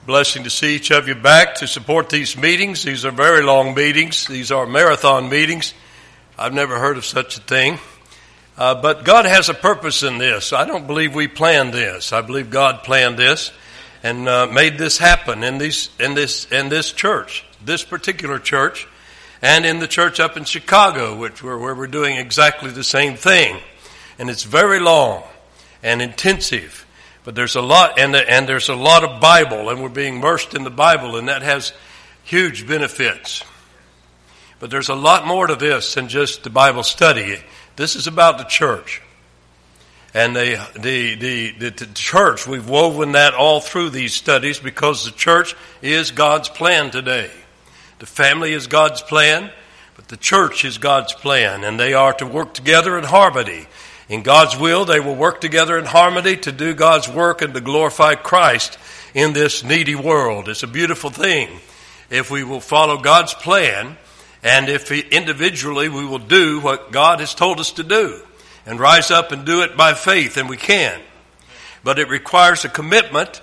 Blessing to see each of you back to support these meetings. These are very long meetings. These are marathon meetings. I've never heard of such a thing. But God has a purpose in this. I don't believe we planned this. I believe God planned this and made this happen in this church, this particular church, and in the church up in Chicago, where we're doing exactly the same thing. And it's very long and intensive. But there's a lot, and there's a lot of Bible, and we're being immersed in the Bible, and that has huge benefits. But there's a lot more to this than just the Bible study. This is about the church. And the church, we've woven that all through these studies because the church is God's plan today. The family is God's plan, but the church is God's plan, and they are to work together in harmony. In God's will, they will work together in harmony to do God's work and to glorify Christ in this needy world. It's a beautiful thing if we will follow God's plan, and if individually we will do what God has told us to do and rise up and do it by faith, and we can. But it requires a commitment.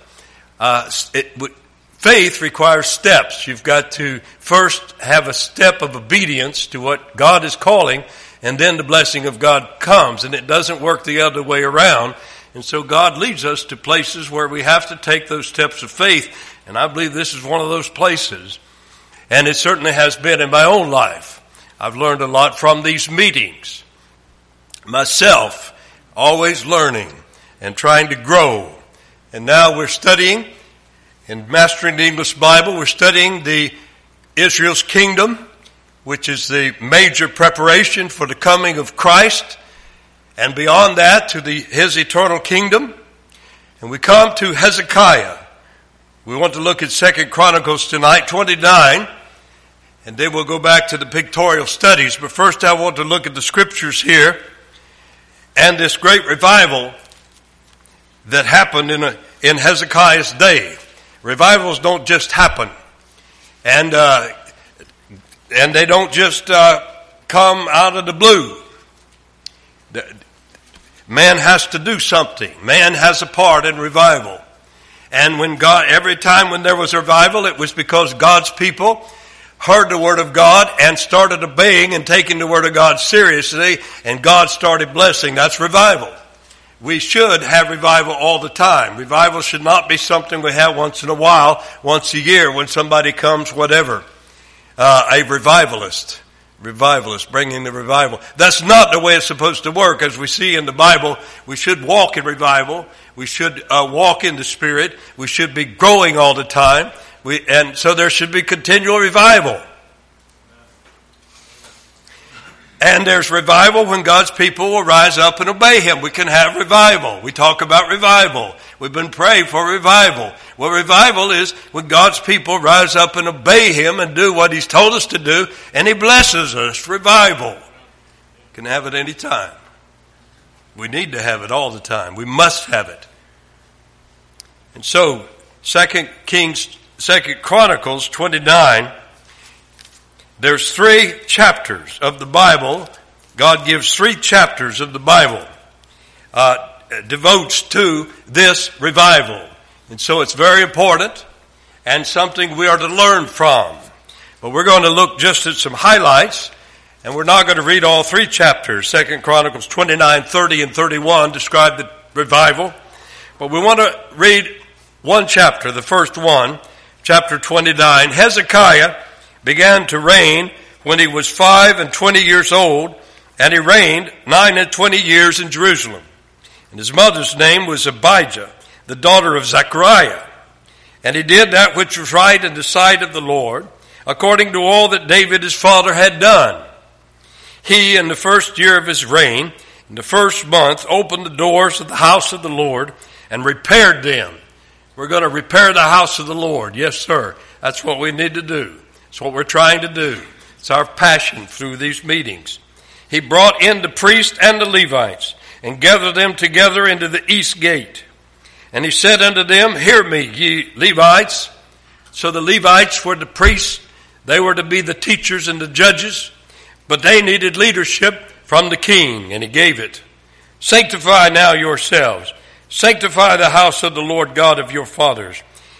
Faith requires steps. You've got to first have a step of obedience to what God is calling, and then the blessing of God comes, and it doesn't work the other way around. And so God leads us to places where we have to take those steps of faith, and I believe this is one of those places. And it certainly has been in my own life. I've learned a lot from these meetings. Myself, always learning and trying to grow. And now we're studying, in Mastering the English Bible, we're studying the Israel's kingdom, which is the major preparation for the coming of Christ, and beyond that to his eternal kingdom. And we come to Hezekiah. We want to look at 2 Chronicles tonight, 29, and then we'll go back to the pictorial studies. But first I want to look at the scriptures here and this great revival that happened in Hezekiah's day. Revivals don't just happen, and they don't just come out of the blue. Man has to do something. Man has a part in revival. And every time when there was a revival, it was because God's people heard the Word of God and started obeying and taking the Word of God seriously, and God started blessing. That's revival. We should have revival all the time. Revival should not be something we have once in a while, once a year, when somebody comes, whatever. A revivalist bringing the revival. That's not the way it's supposed to work. As we see in the Bible, we should walk in revival. We should walk in the Spirit. We should be growing all the time. And so there should be continual revival. And there's revival when God's people will rise up and obey Him. We can have revival. We talk about revival. We've been praying for revival. Well, revival is when God's people rise up and obey Him and do what He's told us to do, and He blesses us. Revival. Can have it any time. We need to have it all the time. We must have it. And so, 2 Chronicles 29, there's 3 chapters of the Bible. God gives 3 chapters of the Bible, devotes to this revival. And so it's very important and something we are to learn from. But we're going to look just at some highlights, and we're not going to read all 3 chapters. 2 Chronicles 29, 30, and 31 describe the revival. But we want to read one chapter, the first one, chapter 29. Hezekiah began to reign when he was 25 years old, and he reigned 29 years in Jerusalem. And his mother's name was Abijah, the daughter of Zechariah. And he did that which was right in the sight of the Lord, according to all that David his father had done. He, in the first year of his reign, in the first month, opened the doors of the house of the Lord and repaired them. We're going to repair the house of the Lord. Yes, sir. That's what we need to do. It's what we're trying to do. It's our passion through these meetings. He brought in the priests and the Levites and gathered them together into the east gate. And he said unto them, Hear me, ye Levites. So the Levites were the priests. They were to be the teachers and the judges. But they needed leadership from the king, and he gave it. Sanctify now yourselves. Sanctify the house of the Lord God of your fathers.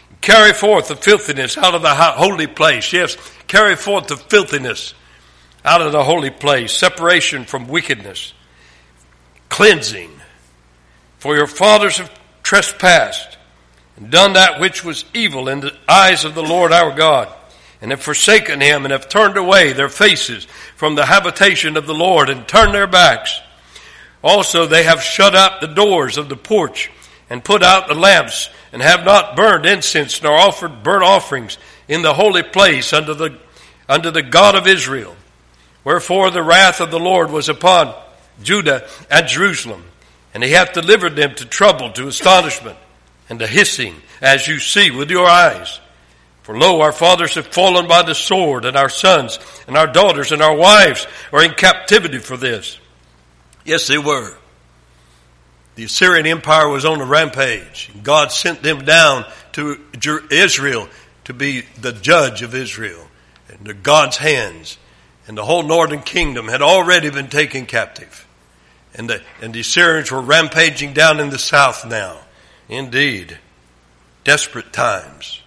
Carry forth the filthiness out of the holy place. Yes, carry forth the filthiness out of the holy place. Separation from wickedness. Cleansing. For your fathers have trespassed and done that which was evil in the eyes of the Lord our God, and have forsaken him, and have turned away their faces from the habitation of the Lord, and turned their backs. Also they have shut up the doors of the porch, and put out the lamps, and have not burned incense, nor offered burnt offerings in the holy place unto the God of Israel. Wherefore the wrath of the Lord was upon Judah and Jerusalem, and he hath delivered them to trouble, to astonishment, and to hissing, as you see with your eyes. For lo, our fathers have fallen by the sword, and our sons and our daughters and our wives are in captivity for this. Yes, they were. The Assyrian Empire was on a rampage. God sent them down to Israel to be the judge of Israel, into God's hands. And the whole northern kingdom had already been taken captive. And the Assyrians were rampaging down in the south now. Indeed, desperate times.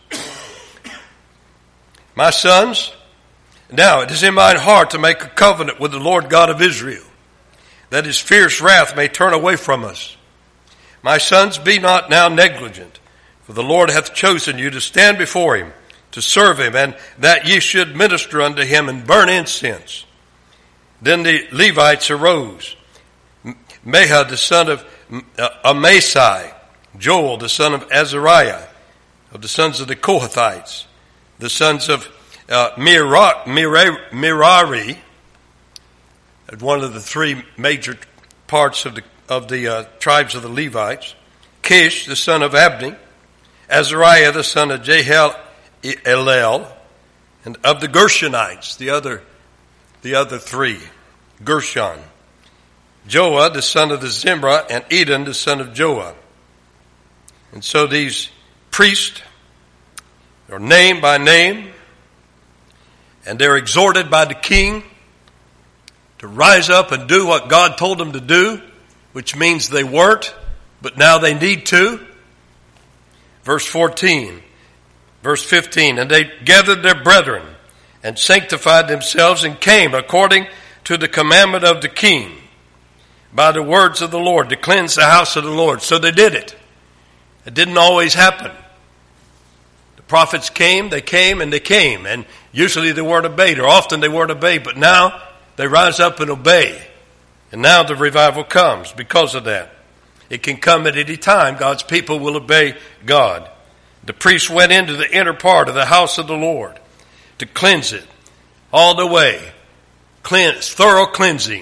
My sons, now it is in mine heart to make a covenant with the Lord God of Israel, that his fierce wrath may turn away from us. My sons, be not now negligent, for the Lord hath chosen you to stand before him, to serve him, and that ye should minister unto him and burn incense. Then the Levites arose, Mahah the son of Amasai, Joel the son of Azariah, of the sons of the Kohathites, the sons of Merari, one of the three major parts of the tribes of the Levites, Kish the son of Abdi, Azariah the son of Jehalelel, and of the Gershonites, the other three, Gershon, Joah the son of the Zimra, and Eden the son of Joah. And so these priests are named by name, and they're exhorted by the king to rise up and do what God told them to do, which means they weren't, but now they need to. Verse 15, and they gathered their brethren and sanctified themselves and came according to the commandment of the king by the words of the Lord to cleanse the house of the Lord. So they did it. It didn't always happen. The prophets came, and usually they weren't obeyed, or often they weren't obeyed, but now they rise up and obey. And now the revival comes because of that. It can come at any time. God's people will obey God. The priests went into the inner part of the house of the Lord to cleanse it all the way. Thorough cleansing.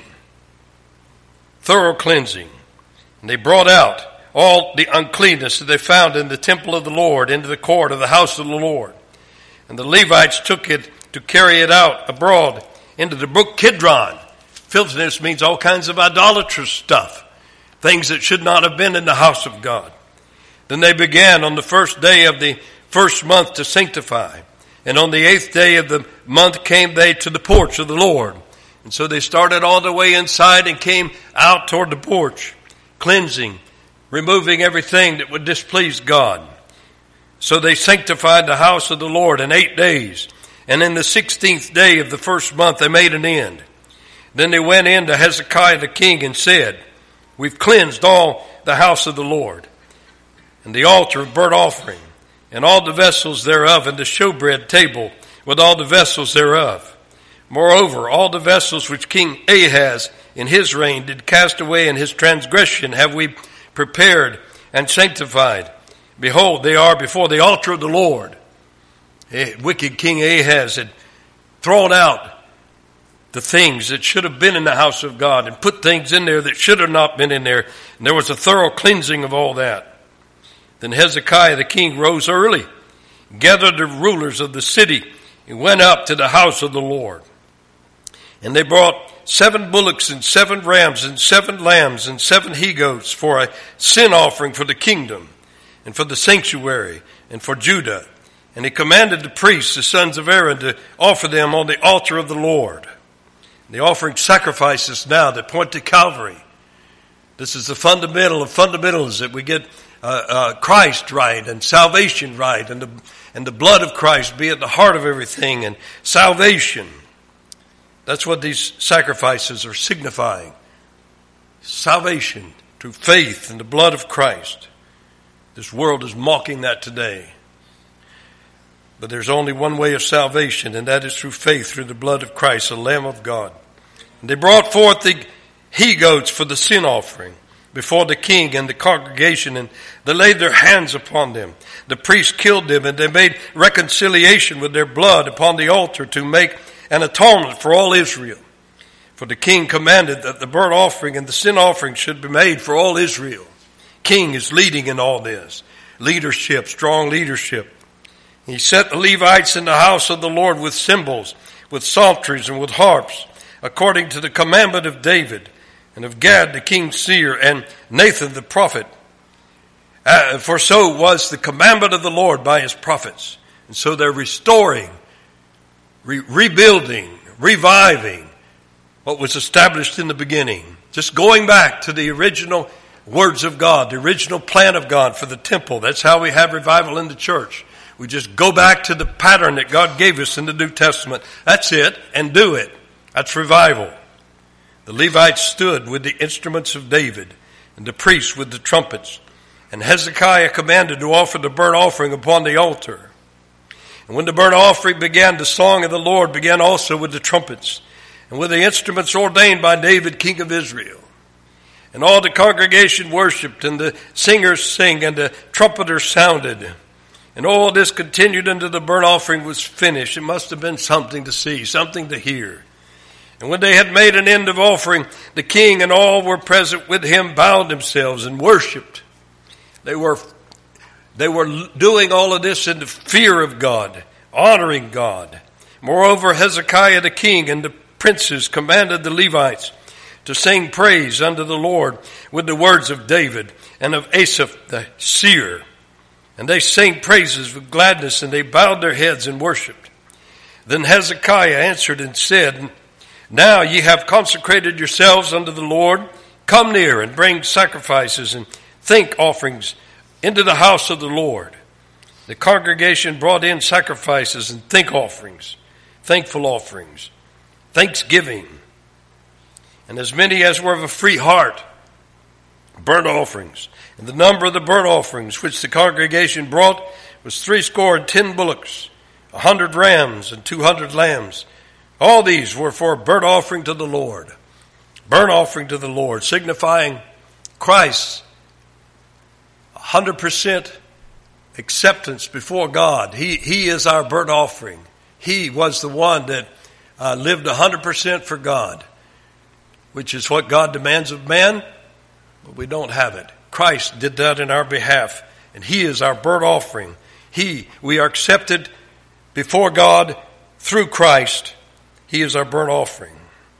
And they brought out all the uncleanness that they found in the temple of the Lord into the court of the house of the Lord. And the Levites took it to carry it out abroad into the brook Kidron. Filthiness means all kinds of idolatrous stuff, things that should not have been in the house of God. Then they began on the first day of the first month to sanctify. And on the 8th day of the month came they to the porch of the Lord. And so they started all the way inside and came out toward the porch, cleansing, removing everything that would displease God. So they sanctified the house of the Lord in 8 days. And in the 16th day of the first month they made an end. Then they went in to Hezekiah the king and said, we've cleansed all the house of the Lord, and the altar of burnt offering, and all the vessels thereof, and the showbread table with all the vessels thereof. Moreover, all the vessels which King Ahaz in his reign did cast away in his transgression have we prepared and sanctified. Behold, they are before the altar of the Lord. Wicked King Ahaz had thrown out the things that should have been in the house of God and put things in there that should have not been in there. And there was a thorough cleansing of all that. Then Hezekiah the king rose early, gathered the rulers of the city, and went up to the house of the Lord. And they brought 7 bullocks and 7 rams and 7 lambs and 7 he-goats for a sin offering for the kingdom and for the sanctuary and for Judah. And he commanded the priests, the sons of Aaron, to offer them on the altar of the Lord. The offering sacrifices now that point to Calvary. This is the fundamental of fundamentals that we get Christ right and salvation right, and the blood of Christ be at the heart of everything, and salvation. That's what these sacrifices are signifying. Salvation through faith in the blood of Christ. This world is mocking that today. But there's only one way of salvation, and that is through faith, through the blood of Christ, the Lamb of God. And they brought forth the he-goats for the sin offering before the king and the congregation, and they laid their hands upon them. The priests killed them, and they made reconciliation with their blood upon the altar to make an atonement for all Israel. For the king commanded that the burnt offering and the sin offering should be made for all Israel. King is leading in all this. Leadership, strong leadership. He set the Levites in the house of the Lord with cymbals, with psalteries, and with harps, according to the commandment of David, and of Gad the king's seer, and Nathan the prophet. For so was the commandment of the Lord by his prophets. And so they're restoring, rebuilding, reviving what was established in the beginning. Just going back to the original words of God, the original plan of God for the temple. That's how we have revival in the church. We just go back to the pattern that God gave us in the New Testament. That's it, and do it. That's revival. The Levites stood with the instruments of David, and the priests with the trumpets. And Hezekiah commanded to offer the burnt offering upon the altar. And when the burnt offering began, the song of the Lord began also with the trumpets, and with the instruments ordained by David, king of Israel. And all the congregation worshipped, and the singers sang, and the trumpeters sounded. And all this continued until the burnt offering was finished. It must have been something to see, something to hear. And when they had made an end of offering, the king and all were present with him bowed themselves and worshipped. They were doing all of this in the fear of God, honoring God. Moreover, Hezekiah the king and the princes commanded the Levites to sing praise unto the Lord with the words of David and of Asaph the seer. And they sang praises with gladness, and they bowed their heads and worshipped. Then Hezekiah answered and said, Now ye have consecrated yourselves unto the Lord. Come near and bring sacrifices and thank offerings into the house of the Lord. The congregation brought in sacrifices and thank offerings, thankful offerings, thanksgiving, and as many as were of a free heart, burnt offerings. And the number of the burnt offerings which the congregation brought was 70 bullocks, 100 rams, and 200 lambs. All these were for a burnt offering to the Lord. Burnt offering to the Lord, signifying Christ's 100% acceptance before God. He is our burnt offering. He was the one that lived 100% for God, which is what God demands of man, but we don't have it. Christ did that in our behalf, and he is our burnt offering. We are accepted before God through Christ. He is our burnt offering.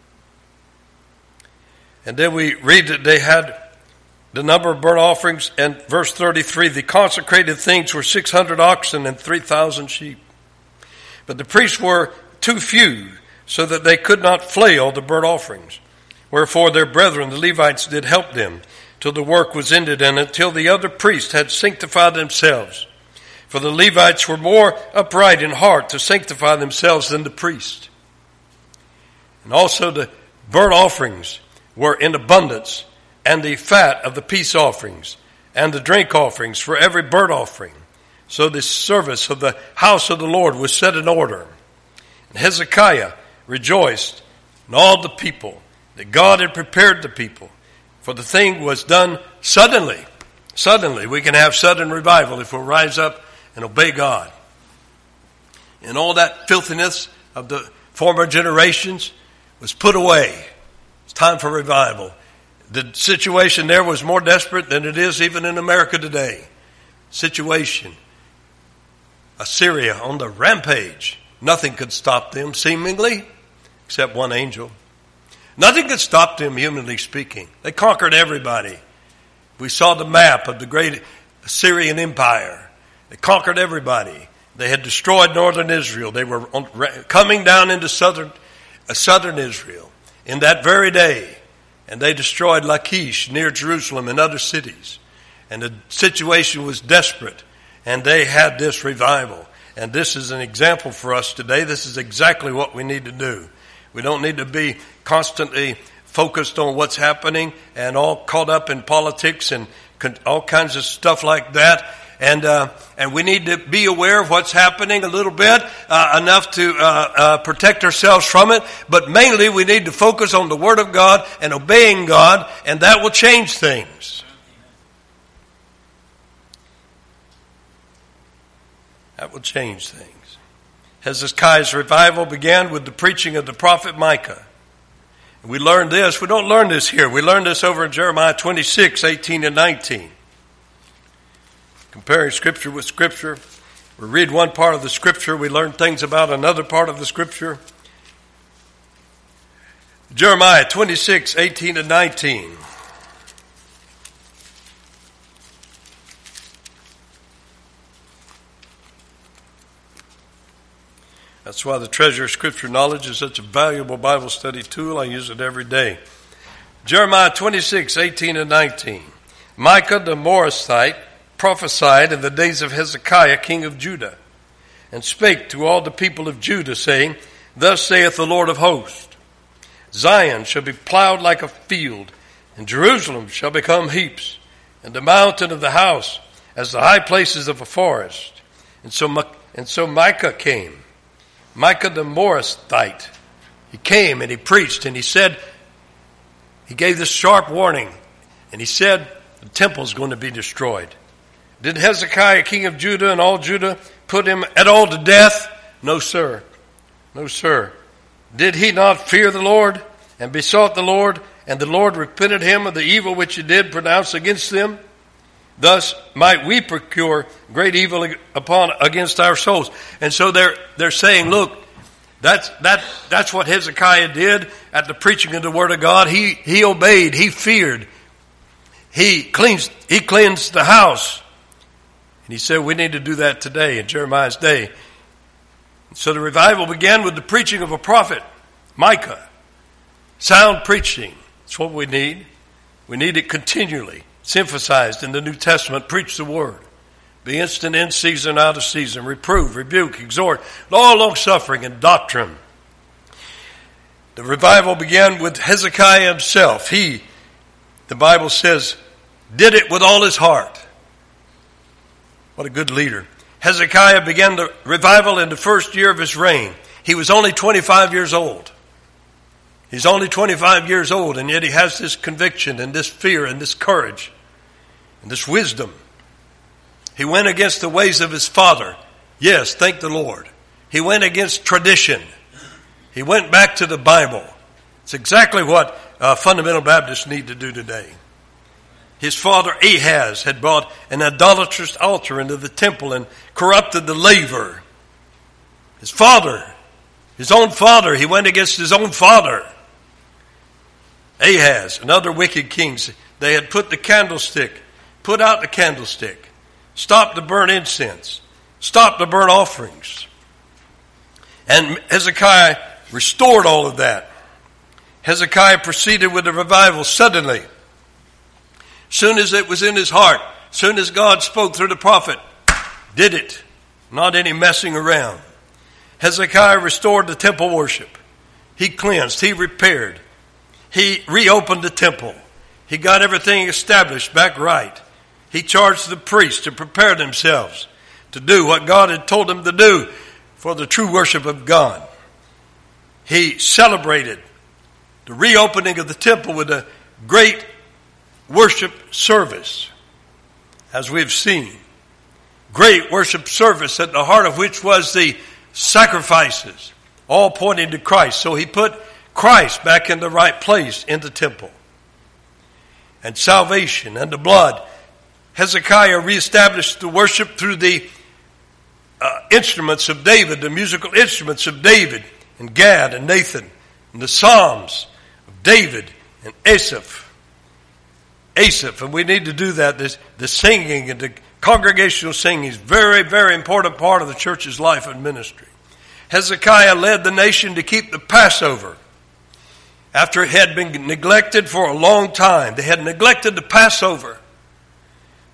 And then we read that they had the number of burnt offerings, and verse 33, the consecrated things were 600 oxen and 3,000 sheep. But the priests were too few, so that they could not flail the burnt offerings. Wherefore their brethren, the Levites, did help them till the work was ended, and until the other priests had sanctified themselves. For the Levites were more upright in heart to sanctify themselves than the priests. And also the burnt offerings were in abundance, and the fat of the peace offerings, and the drink offerings for every burnt offering. So the service of the house of the Lord was set in order. And Hezekiah rejoiced, and all the people, that God had prepared the people. For the thing was done suddenly. Suddenly. We can have sudden revival if we'll rise up and obey God. And all that filthiness of the former generations was put away. It's time for revival. The situation there was more desperate than it is even in America today. Situation. Assyria on the rampage. Nothing could stop them, seemingly, except one angel. Nothing could stop them, humanly speaking. They conquered everybody. We saw the map of the great Assyrian Empire. They conquered everybody. They had destroyed northern Israel. They were coming down into southern Israel in that very day. And they destroyed Lachish near Jerusalem and other cities. And the situation was desperate. And they had this revival. And this is an example for us today. This is exactly what we need to do. We don't need to be constantly focused on what's happening and all caught up in politics and all kinds of stuff like that. And we need to be aware of what's happening a little bit, enough to protect ourselves from it. But mainly we need to focus on the Word of God and obeying God, and that will change things. That will change things. Hezekiah's revival began with the preaching of the prophet Micah. We learned this. We don't learn this here. We learned this over in Jeremiah 26, 18 and 19. Comparing Scripture with Scripture. We read one part of the Scripture. We learn things about another part of the Scripture. Jeremiah 26, 18 and 19. That's why the treasure of Scripture knowledge is such a valuable Bible study tool. I use it every day. Jeremiah 26, 18 and 19. Micah the Morasthite prophesied in the days of Hezekiah, king of Judah, and spake to all the people of Judah, saying, Thus saith the Lord of hosts, Zion shall be plowed like a field, and Jerusalem shall become heaps, and the mountain of the house as the high places of a forest. And so Micah came. Micah the Morasthite. He came and he preached and he said, he gave this sharp warning, and he said, the temple is going to be destroyed. Did Hezekiah, king of Judah, and all Judah put him at all to death? No, sir. No, sir. Did he not fear the Lord and besought the Lord, and the Lord repented him of the evil which he did pronounce against them? Thus might we procure great evil against our souls. And so they're saying, look, that's what Hezekiah did at the preaching of the Word of God. He obeyed, he feared, he cleansed the house. And he said we need to do that today in Jeremiah's day. So the revival began with the preaching of a prophet, Micah. Sound preaching. That's what we need. We need it continually. It's emphasized in the New Testament. Preach the word. Be instant in season, out of season. Reprove, rebuke, exhort. All long suffering and doctrine. The revival began with Hezekiah himself. He, the Bible says, did it with all his heart. What a good leader. Hezekiah began the revival in the first year of his reign. He was only 25 years old. He's only 25 years old, and yet he has this conviction and this fear and this courage and this wisdom. He went against the ways of his father. Yes, thank the Lord. He went against tradition. He went back to the Bible. It's exactly what fundamental Baptists need to do today. His father Ahaz had brought an idolatrous altar into the temple and corrupted the laver. His father, his own father, he went against his own father. Ahaz and other wicked kings, they had put out the candlestick, stopped to burn incense, stopped to burn offerings. And Hezekiah restored all of that. Hezekiah proceeded with the revival suddenly. Soon as it was in his heart, soon as God spoke through the prophet, did it. Not any messing around. Hezekiah restored the temple worship. He cleansed, he repaired. He reopened the temple. He got everything established back right. He charged the priests to prepare themselves to do what God had told them to do for the true worship of God. He celebrated the reopening of the temple with a great worship service, as we've seen. Great worship service, at the heart of which was the sacrifices, all pointing to Christ. So he put Christ back in the right place in the temple. And salvation and the blood. Hezekiah reestablished the worship through the instruments of David, the musical instruments of David and Gad and Nathan, and the Psalms of David and Asaph. And we need to do that. The singing and the congregational singing is very, very important part of the church's life and ministry. Hezekiah led the nation to keep the Passover after it had been neglected for a long time. They had neglected the Passover.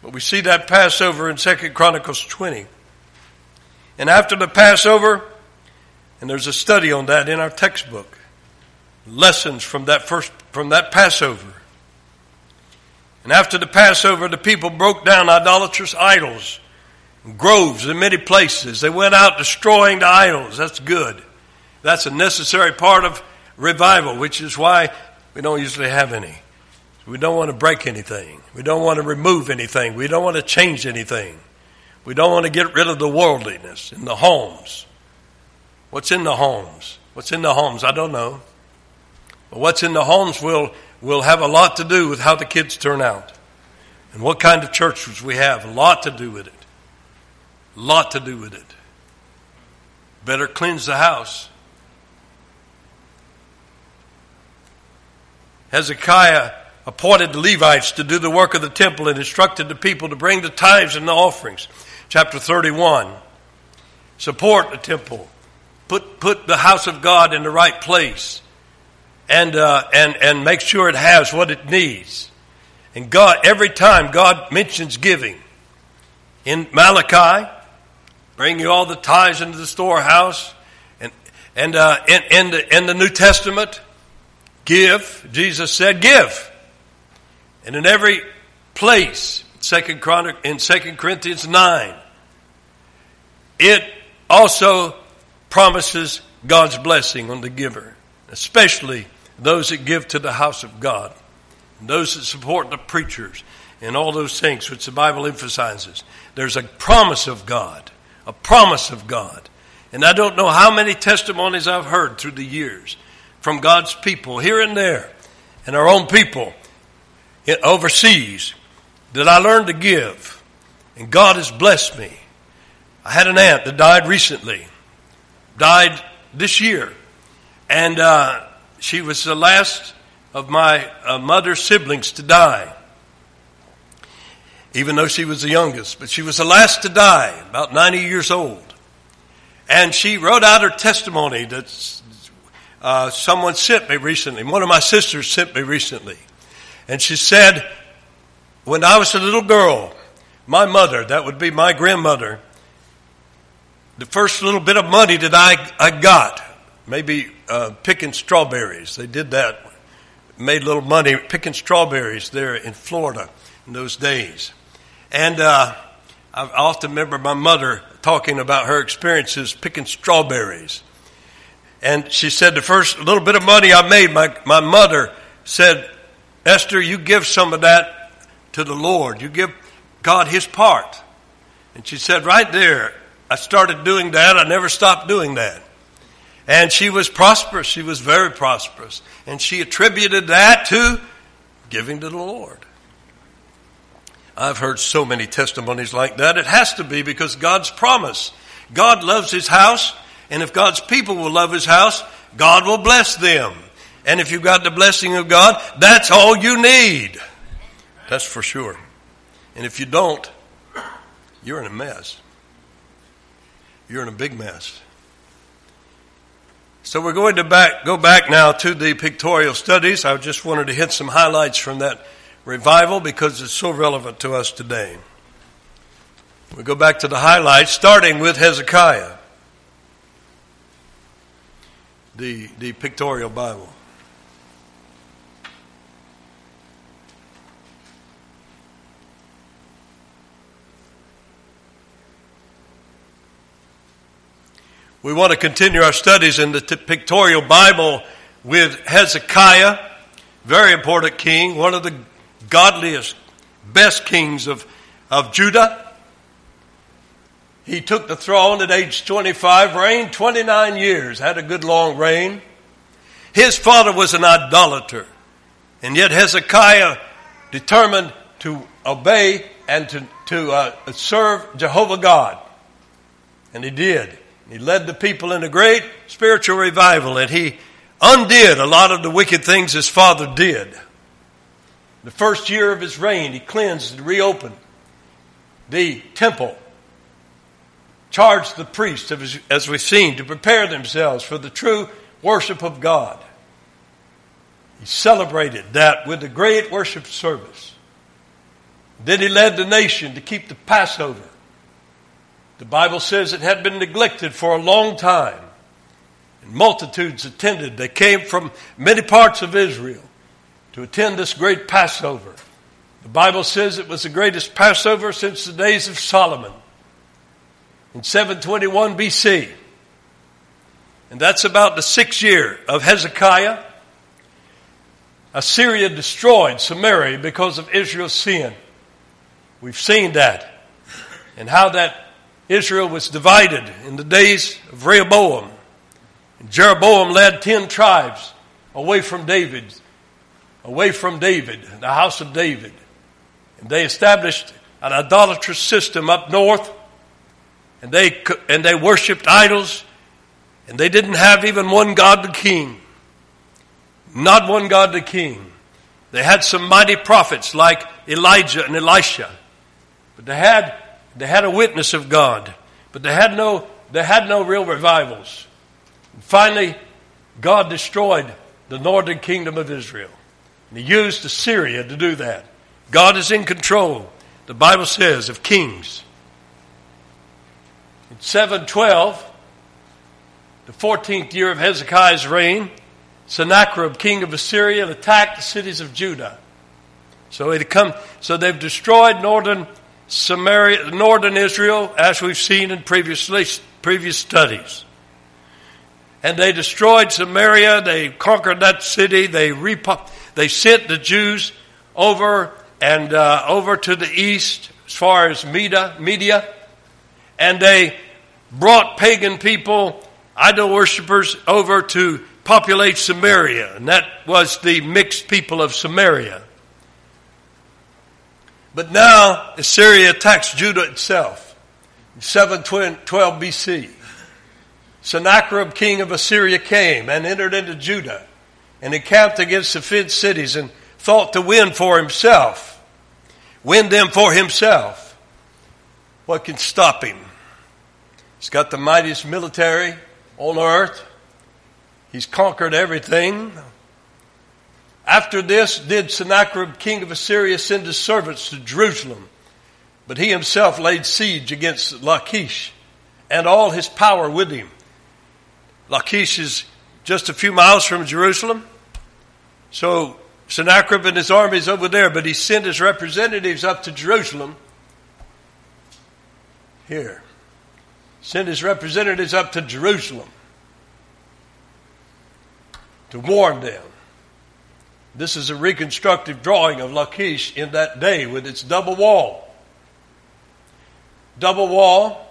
But we see that Passover in 2 Chronicles 20. And after the Passover, and there's a study on that in our textbook, lessons from that Passover. And after the Passover, the people broke down idolatrous idols, groves in many places. They went out destroying the idols. That's good. That's a necessary part of revival, which is why we don't usually have any. We don't want to break anything. We don't want to remove anything. We don't want to change anything. We don't want to get rid of the worldliness in the homes. What's in the homes? What's in the homes? I don't know. But what's in the homes will have a lot to do with how the kids turn out. And what kind of churches we have. A lot to do with it. A lot to do with it. Better cleanse the house. Hezekiah appointed the Levites to do the work of the temple and instructed the people to bring the tithes and the offerings. Chapter 31. Support the temple. Put the house of God in the right place. And make sure it has what it needs. And God, every time God mentions giving, in Malachi, bring you all the tithes into the storehouse, and in the New Testament, give. Jesus said, give. And in every place, in 2 Corinthians 9, it also promises God's blessing on the giver, especially those that give to the house of God, and those that support the preachers, and all those things which the Bible emphasizes. There's a promise of God, a promise of God. And I don't know how many testimonies I've heard through the years from God's people here and there, and our own people overseas, that I learned to give, and God has blessed me. I had an aunt that died recently, died this year, and she was the last of my mother's siblings to die, even though she was the youngest. But she was the last to die, about 90 years old. And she wrote out her testimony that someone sent me recently. One of my sisters sent me recently. And she said, when I was a little girl, my mother, that would be my grandmother, the first little bit of money that I got, maybe picking strawberries. They did that, made a little money picking strawberries there in Florida in those days. And I often remember my mother talking about her experiences picking strawberries. And she said the first little bit of money I made, my mother said, Esther, you give some of that to the Lord. You give God his part. And she said right there, I started doing that. I never stopped doing that. And she was prosperous. She was very prosperous. And she attributed that to giving to the Lord. I've heard so many testimonies like that. It has to be because God's promise. God loves his house. And if God's people will love his house, God will bless them. And if you've got the blessing of God, that's all you need. That's for sure. And if you don't, you're in a mess. You're in a big mess. So we're going to go back now to the pictorial studies. I just wanted to hit some highlights from that revival because it's so relevant to us today. We go back to the highlights, starting with Hezekiah, the pictorial Bible. We want to continue our studies in the pictorial Bible with Hezekiah, very important king, one of the godliest, best kings of Judah. He took the throne at age 25, reigned 29 years, had a good long reign. His father was an idolater, and yet Hezekiah determined to obey and to serve Jehovah God. And he did. He led the people in a great spiritual revival, and he undid a lot of the wicked things his father did. The first year of his reign, he cleansed and reopened the temple, charged the priests, as we've seen, to prepare themselves for the true worship of God. He celebrated that with a great worship service. Then he led the nation to keep the Passover. The Bible says it had been neglected for a long time. And multitudes attended. They came from many parts of Israel to attend this great Passover. The Bible says it was the greatest Passover since the days of Solomon in 721 BC. And that's about the 6th year of Hezekiah. Assyria destroyed Samaria because of Israel's sin. We've seen that. And how that Israel was divided in the days of Rehoboam. And Jeroboam led 10 tribes away from David, the house of David. And they established an idolatrous system up north. And they worshipped idols. And they didn't have even one God the king. Not one God the king. They had some mighty prophets like Elijah and Elisha. But they had a witness of God. But they had no real revivals. And finally, God destroyed the northern kingdom of Israel. And he used Assyria to do that. God is in control, the Bible says, of kings. In 712, the 14th year of Hezekiah's reign, Sennacherib, king of Assyria, attacked the cities of Judah. So they've destroyed northern Israel, as we've seen in previous studies. And they destroyed Samaria. They conquered that city. They sent the Jews over to the east, as far as Media, and they brought pagan people, idol worshippers, over to populate Samaria, and that was the mixed people of Samaria. But now Assyria attacks Judah itself in 712 BC. Sennacherib, king of Assyria, came and entered into Judah and encamped against the fenced cities and thought to win them for himself. What can stop him? He's got the mightiest military on earth. He's conquered everything. After this, did Sennacherib, king of Assyria, send his servants to Jerusalem. But he himself laid siege against Lachish and all his power with him. Lachish is just a few miles from Jerusalem. So Sennacherib and his army is over there, but he sent his representatives up to Jerusalem. Here. Sent his representatives up to Jerusalem to warn them. This is a reconstructive drawing of Lachish in that day with its double wall. Double wall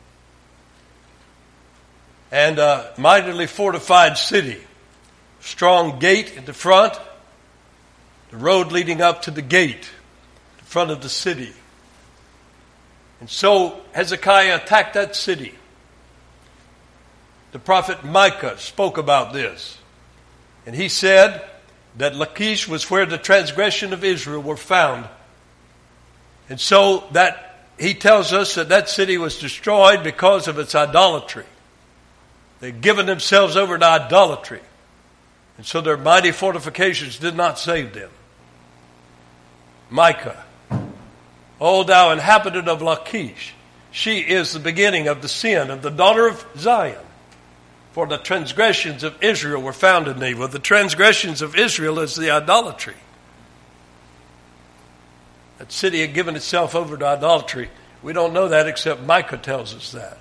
and a mightily fortified city. Strong gate at the front. The road leading up to the gate, the front of the city. And so Hezekiah attacked that city. The prophet Micah spoke about this. And he said that Lachish was where the transgression of Israel were found. And so that he tells us that city was destroyed because of its idolatry. They'd given themselves over to idolatry. And so their mighty fortifications did not save them. Micah, O thou inhabitant of Lachish, she is the beginning of the sin of the daughter of Zion. For the transgressions of Israel were found in thee. Well, the transgressions of Israel is the idolatry. That city had given itself over to idolatry. We don't know that except Micah tells us that.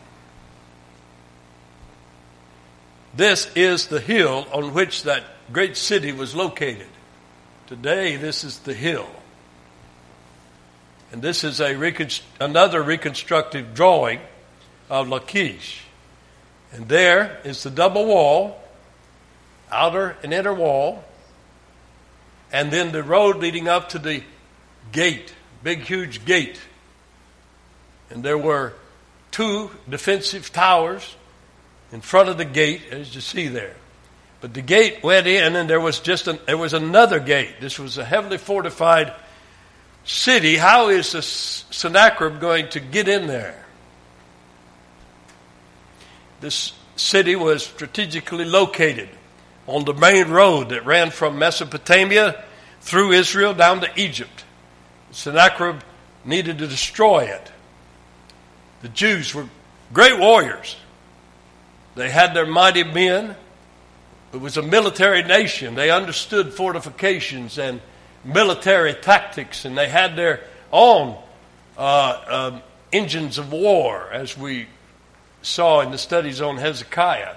This is the hill on which that great city was located. Today, this is the hill. And this is another reconstructive drawing of Lachish. And there is the double wall, outer and inner wall, and then the road leading up to the gate, big huge gate. And there were 2 defensive towers in front of the gate, as you see there. But the gate went in, and there was another gate. This was a heavily fortified city. How is Sennacherib going to get in there? This city was strategically located on the main road that ran from Mesopotamia through Israel down to Egypt. Sennacherib needed to destroy it. The Jews were great warriors. They had their mighty men. It was a military nation. They understood fortifications and military tactics, and they had their own engines of war, as we saw in the studies on Hezekiah.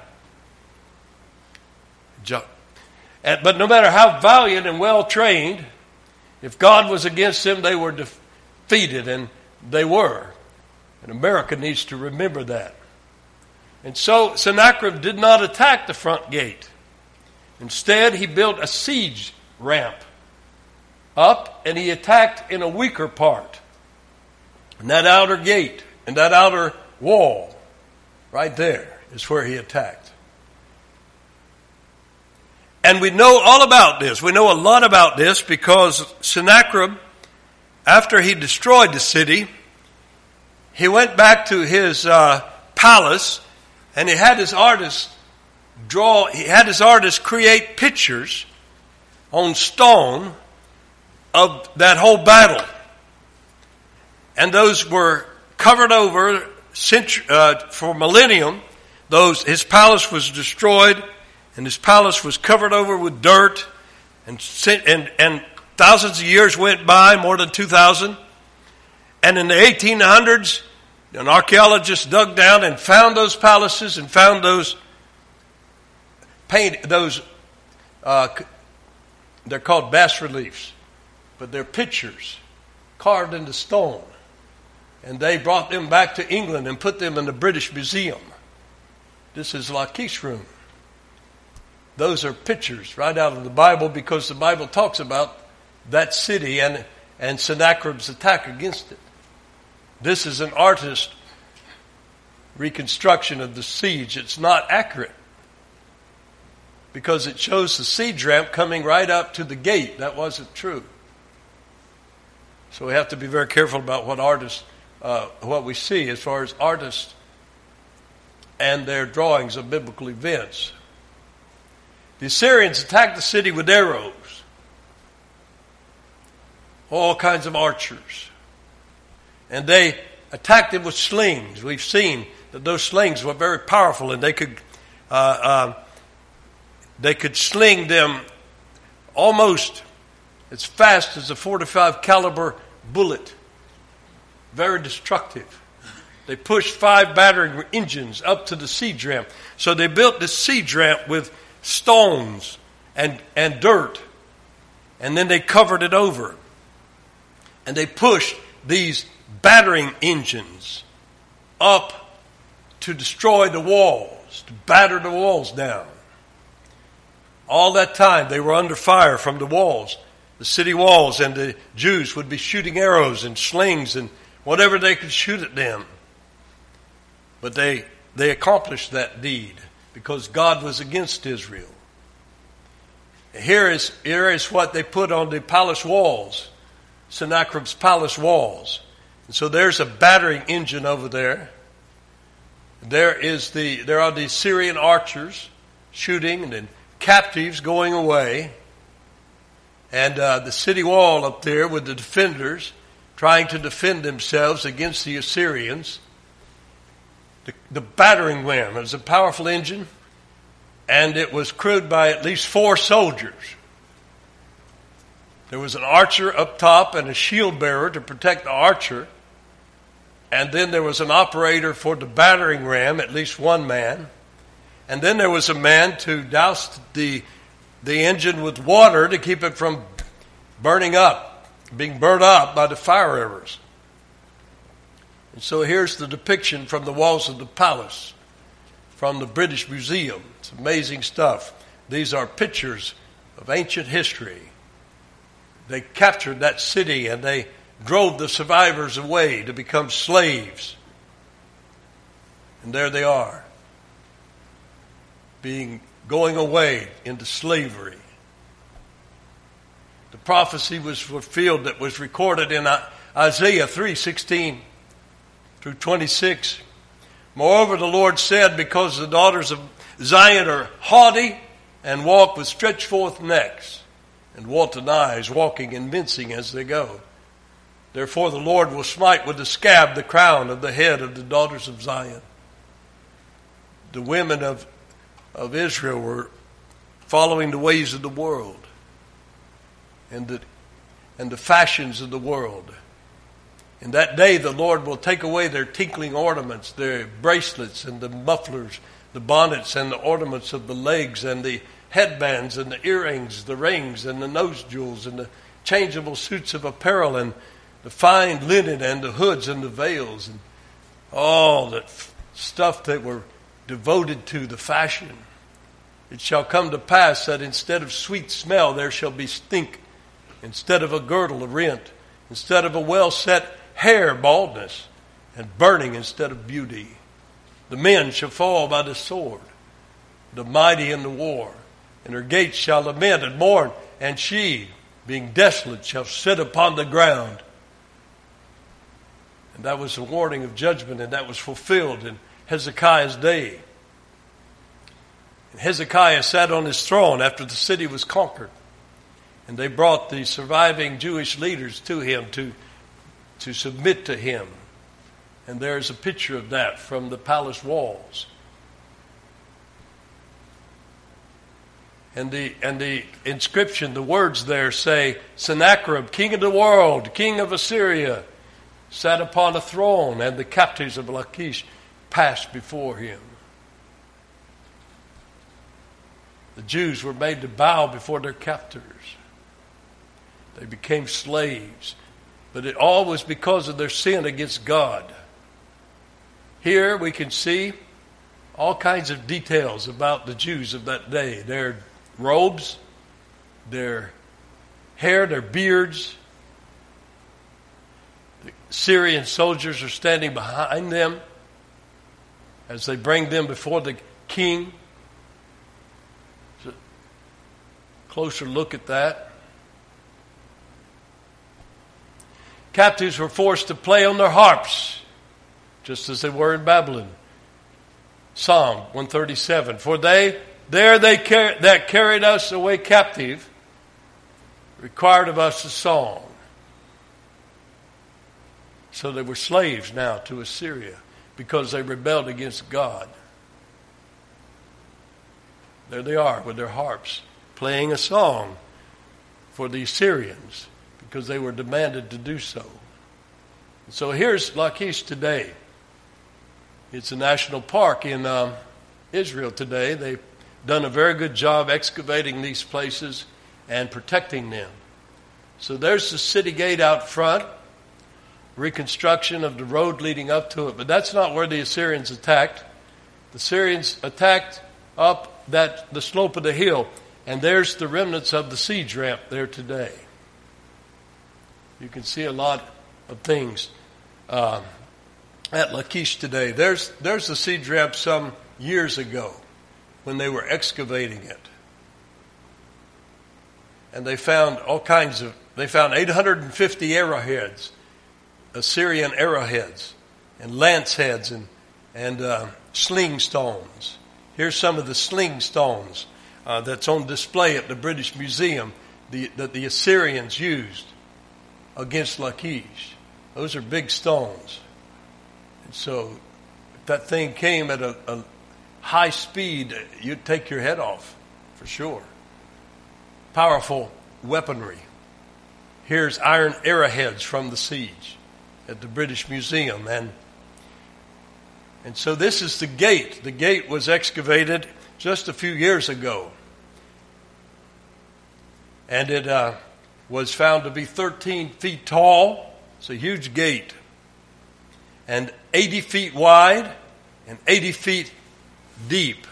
But no matter how valiant and well trained, if God was against them, they were defeated, and they were. And America needs to remember that. And so Sennacherib did not attack the front gate. Instead, he built a siege ramp up, and he attacked in a weaker part. And that outer gate and that outer wall, right there, is where he attacked. And we know all about this. We know a lot about this because Sennacherib, after he destroyed the city, he went back to his palace, and he had his artists create pictures on stone of that whole battle. And those were covered over for millennium. His palace was destroyed, and his palace was covered over with dirt, and thousands of years went by, more than 2,000. And in the 1800s, an archaeologist dug down and found those palaces and found those they're called bas reliefs, but they're pictures carved into stone. And they brought them back to England and put them in the British Museum. This is Lachish room. Those are pictures right out of the Bible, because the Bible talks about that city and Sennacherib's attack against it. This is an artist reconstruction of the siege. It's not accurate because it shows the siege ramp coming right up to the gate. That wasn't true. So we have to be very careful about what we see as far as artists and their drawings of biblical events. The Assyrians attacked the city with arrows, all kinds of archers. And they attacked it with slings. We've seen that those slings were very powerful, and they could sling them almost as fast as a .45 caliber bullet. Very destructive. They pushed 5 battering engines up to the siege ramp. So they built the siege ramp with stones and dirt, and then they covered it over. And they pushed these battering engines up to destroy the walls, to batter the walls down. All that time they were under fire from the walls, the city walls, and the Jews would be shooting arrows and slings and whatever they could shoot at them. But they accomplished that deed because God was against Israel. Here is what they put on the palace walls, Sennacherib's palace walls. And so there's a battering engine over there. There are the Syrian archers shooting, and then captives going away. And the city wall up there with the defenders trying to defend themselves against the Assyrians. The battering ram is a powerful engine, and it was crewed by at least 4 soldiers. There was an archer up top and a shield bearer to protect the archer. And then there was an operator for the battering ram, at least 1 man. And then there was a man to douse the engine with water to keep it from being burnt up by the fire arrows. And so here's the depiction from the walls of the palace, from the British Museum. It's amazing stuff. These are pictures of ancient history. They captured that city and they drove the survivors away to become slaves. And there they are, going away into slavery. The prophecy was fulfilled that was recorded in Isaiah 3:16 through 26. Moreover, the Lord said, because the daughters of Zion are haughty and walk with stretched forth necks and wanton eyes, walking and mincing as they go. Therefore the Lord will smite with the scab the crown of the head of the daughters of Zion. The women of Israel were following the ways of the world and the fashions of the world. In that day the Lord will take away their tinkling ornaments, their bracelets and the mufflers, the bonnets and the ornaments of the legs and the headbands and the earrings, the rings and the nose jewels and the changeable suits of apparel and the fine linen and the hoods and the veils and all that stuff that were devoted to the fashion. It shall come to pass that instead of sweet smell there shall be stink, instead of a girdle a rent, instead of a well-set hair baldness, and burning instead of beauty. The men shall fall by the sword, the mighty in the war, and her gates shall lament and mourn, and she, being desolate, shall sit upon the ground. And that was a warning of judgment, and that was fulfilled in Hezekiah's day. And Hezekiah sat on his throne after the city was conquered. And they brought the surviving Jewish leaders to him to submit to him. And there's a picture of that from the palace walls. And the inscription, the words there say, Sennacherib, king of the world, king of Assyria, sat upon a throne, and the captives of Lachish passed before him. The Jews were made to bow before their captors. They became slaves. But it all was because of their sin against God. Here we can see all kinds of details about the Jews of that day. Their robes, their hair, their beards. The Syrian soldiers are standing behind them as they bring them before the king. Closer look at that. Captives were forced to play on their harps, just as they were in Babylon. Psalm 137. For that carried us away captive required of us a song. So they were slaves now to Assyria because they rebelled against God. There they are with their harps, playing a song for the Assyrians because they were demanded to do so. So here's Lachish today. It's a national park in Israel today. They've done a very good job excavating these places and protecting them. So there's the city gate out front, reconstruction of the road leading up to it. But that's not where the Assyrians attacked. The Assyrians attacked up the slope of the hill. And there's the remnants of the siege ramp there today. You can see a lot of things at Lachish today. There's the siege ramp some years ago when they were excavating it. And they found they found 850 arrowheads, Assyrian arrowheads, and lance heads, and sling stones. Here's some of the sling stones that's on display at the British Museum that the Assyrians used against Lachish. Those are big stones. And so if that thing came at a high speed, you'd take your head off for sure. Powerful weaponry. Here's iron arrowheads from the siege at the British Museum. And so this is the gate. The gate was excavated just a few years ago. And it was found to be 13 feet tall. It's a huge gate. And 80 feet wide and 80 feet deep.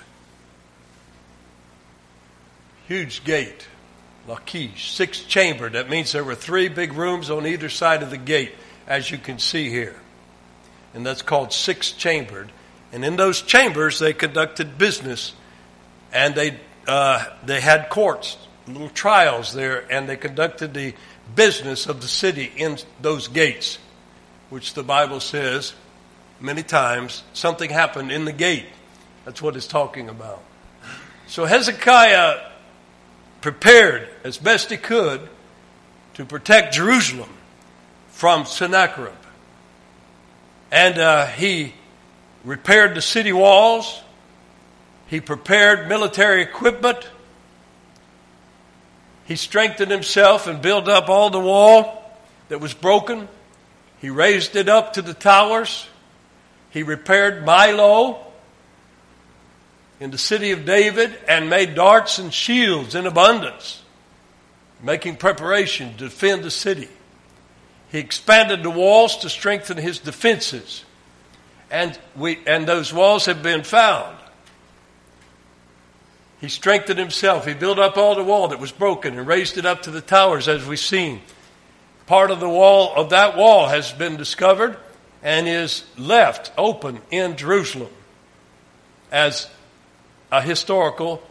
Huge gate. Lachish, 6-chambered. That means there were 3 big rooms on either side of the gate, as you can see here. And that's called 6-chambered. And in those chambers, they conducted business. And they had courts, little trials there, and they conducted the business of the city in those gates, which the Bible says many times something happened in the gate. That's what it's talking about. So Hezekiah prepared as best he could to protect Jerusalem from Sennacherib. And he repaired the city walls. He prepared military equipment. He strengthened himself and built up all the wall that was broken. He raised it up to the towers. He repaired Milo in the city of David and made darts and shields in abundance, making preparation to defend the city. He expanded the walls to strengthen his defenses. And those walls have been found. He strengthened himself. He built up all the wall that was broken and raised it up to the towers, as we've seen. Part of the wall of that wall has been discovered and is left open in Jerusalem as a historical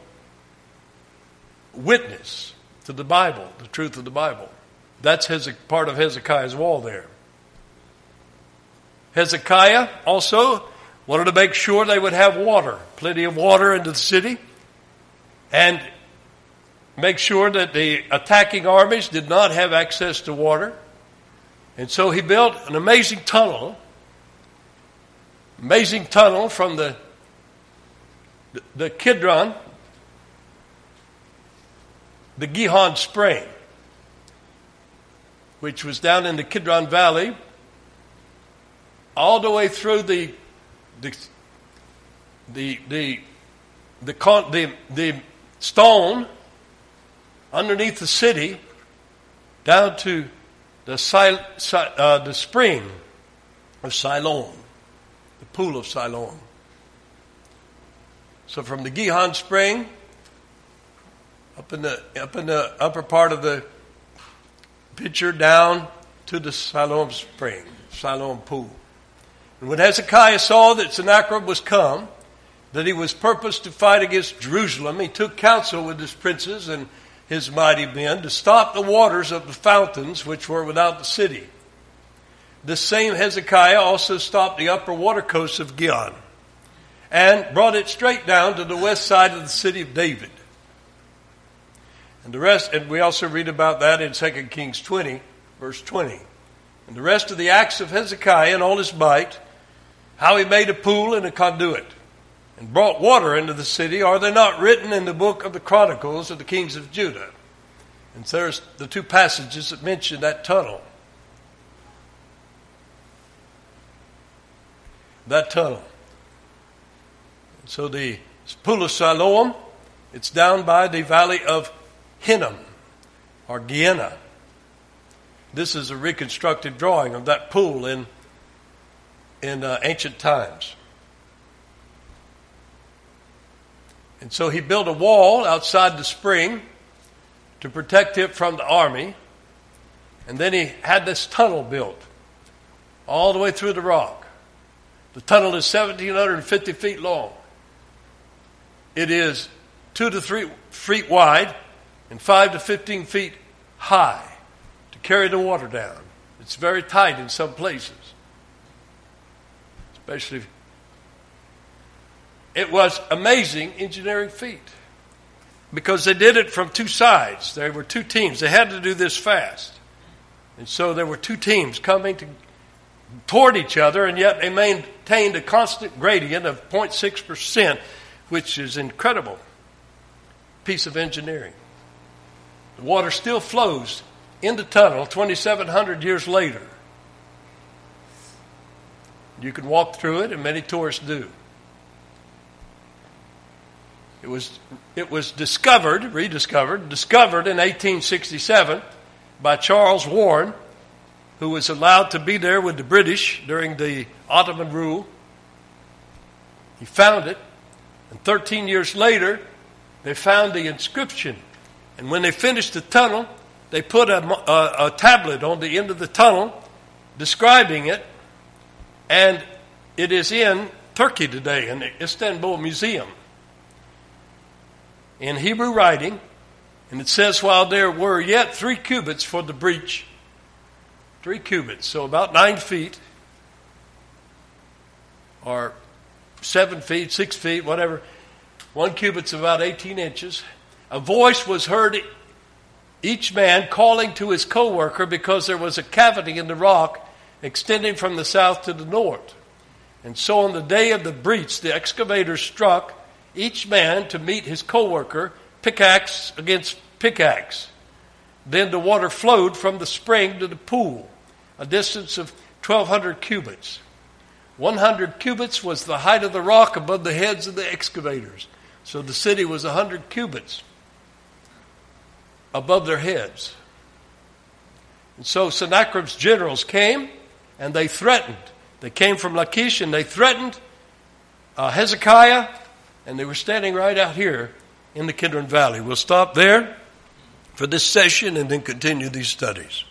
witness to the Bible, the truth of the Bible. That's part of Hezekiah's wall there. Hezekiah also wanted to make sure they would have water, plenty of water into the city, and make sure that the attacking armies did not have access to water. And so he built an amazing tunnel from the Kidron, the Gihon Spring, which was down in the Kidron Valley, all the way through the stone underneath the city, down to the spring of Siloam, the pool of Siloam. So from the Gihon Spring, up in the upper part of the picture, down to the Siloam Spring, Siloam Pool. And when Hezekiah saw that Sennacherib was come, that he was purposed to fight against Jerusalem, he took counsel with his princes and his mighty men to stop the waters of the fountains which were without the city. This same Hezekiah also stopped the upper watercourse of Gihon and brought it straight down to the west side of the city of David. And the rest, and we also read about that in 2 Kings 20, verse 20. And the rest of the acts of Hezekiah and all his might, how he made a pool and a conduit, and brought water into the city, are they not written in the book of the Chronicles of the kings of Judah? And there's the two passages that mention that tunnel. That tunnel. So the pool of Siloam, it's down by the valley of Hinnom, or Gehenna. This is a reconstructed drawing of that pool in ancient times. And so he built a wall outside the spring to protect it from the army. And then he had this tunnel built all the way through the rock. The tunnel is 1,750 feet long. It is 2 to 3 feet wide and 5 to 15 feet high to carry the water down. It's very tight in some places. Especially, it was amazing engineering feat because they did it from two sides. There were two teams. They had to do this fast. And so there were two teams coming toward each other, and yet they maintained a constant gradient of 0.6%, which is an incredible piece of engineering. The water still flows in the tunnel 2,700 years later. You can walk through it, and many tourists do. It was discovered in 1867 by Charles Warren, who was allowed to be there with the British during the Ottoman rule. He found it, and 13 years later, they found the inscription. And when they finished the tunnel, they put a tablet on the end of the tunnel describing it, and it is in Turkey today, in the Istanbul Museum, in Hebrew writing, and it says, while there were yet 3 cubits for the breach, 3 cubits, so about 9 feet, or 7 feet, 6 feet, whatever. 1 cubit's about 18 inches. A voice was heard each man calling to his co-worker, because there was a cavity in the rock extending from the south to the north. And so on the day of the breach, the excavators struck, each man to meet his co-worker, pickaxe against pickaxe. Then the water flowed from the spring to the pool, a distance of 1,200 cubits. 100 cubits was the height of the rock above the heads of the excavators. So the city was 100 cubits above their heads. And so Sennacherib's generals came and they threatened. They came from Lachish and they threatened Hezekiah, and they were standing right out here in the Kidron Valley. We'll stop there for this session and then continue these studies.